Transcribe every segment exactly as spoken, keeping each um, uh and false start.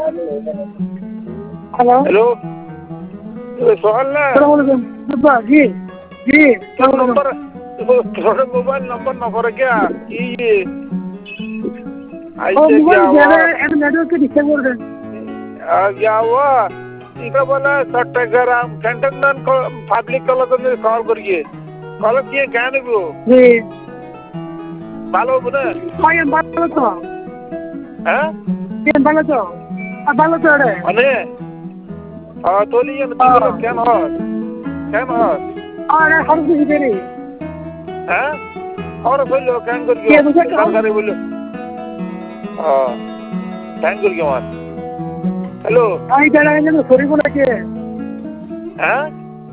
hello hello সোহান না জি জি তোর নম্বর তোর মোবাইল নম্বর न करे क्या ये ऐसे क्या हुआ नेटवर्क के डिस्टर्ब कर रहे क्या हुआ इनका बोला चट्टग्राम कैंटनमेंट पब्लिक कॉलेज में कॉल करिए कॉल किए क्या नहीं वो जी ভালো বলে ভাই ভালো তো হ্যাঁ কে ভালো তো ভালো তো রে মানে আ তোলিয়ে না দিলো কেন হয় কেন হয় আরে হর কিছু দেরি হ্যাঁ और बोलो कैन करिए सरकारी बोलो हां कैन करिए मान हेलो आई जाना है ना सॉरी बोला के হ্যাঁ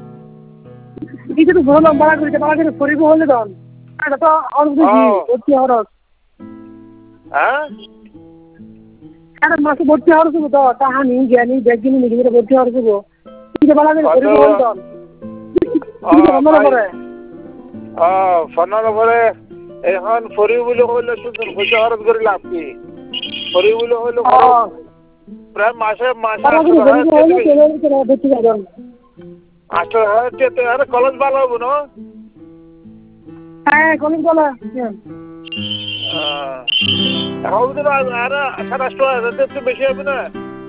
এই যে বললাম বাড়া করে বাড়া করে সরি বলে দাও এটা তো আর বুঝি ভর্তি হওয়ার হ্যাঁ এটা মাসে ভর্তি হওয়ার শুধু তো তাহানি জ্ঞানী ব্যাগিনী নিজে ভর্তি হওয়ার শুধু এই যে বাড়া করে সরি বলে দাও এই যে আমরা করে আ ফোনের উপরে এখন ফরি বলে হইলো শুধু পয়সা খরচ করে লাভ কি ফরি বলে হইলো প্রায় মাসে মাসে আচ্ছা আরে কলেজ ভালো হবে না হ্যাঁ কলেজ ভালো হবে না আরে সাতাশ টাকা একটু বেশি হবে না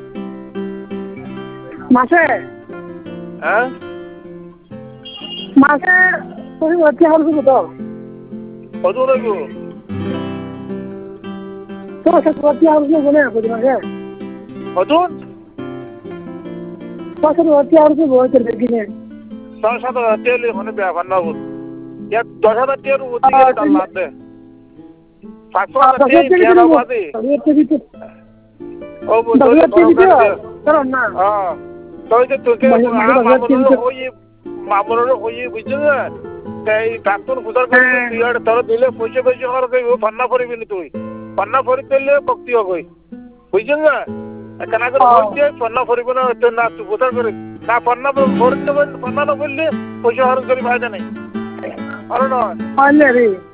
মাসে হ্যাঁ মাসে তুমি ভর্তি হওয়ার শুধু তো কত লাগবে তো সে ভর্তি হওয়ার শুধু বলে বুঝি মাসে কত তো সে ভর্তি হওয়ার শুধু বলতে বেগিনে দশ হাজার তেল মানে ব্যাপার না বুঝ या दस हजार तेल होती है डाल लाते पाँच हजार तेल क्या ना बाती ओ वो तो करो ना हाँ तो ये तो क्या मामूलों हो ये मामूलों हो ये बुझे कई डॉक्टर खुदा को यार तरह दिले पैसे पैसे और कहीं वो पन्ना फरी भी नहीं तो पन्ना फरी तेल पक्ति हो गई बुझे ना कना कर बोलते हैं पन्ना फरी बना तो ना तू खुदा करे ना पन्ना फरी तो पन्ना ना बोल ले पैसे और करी फायदा नहीं अरे ना अरे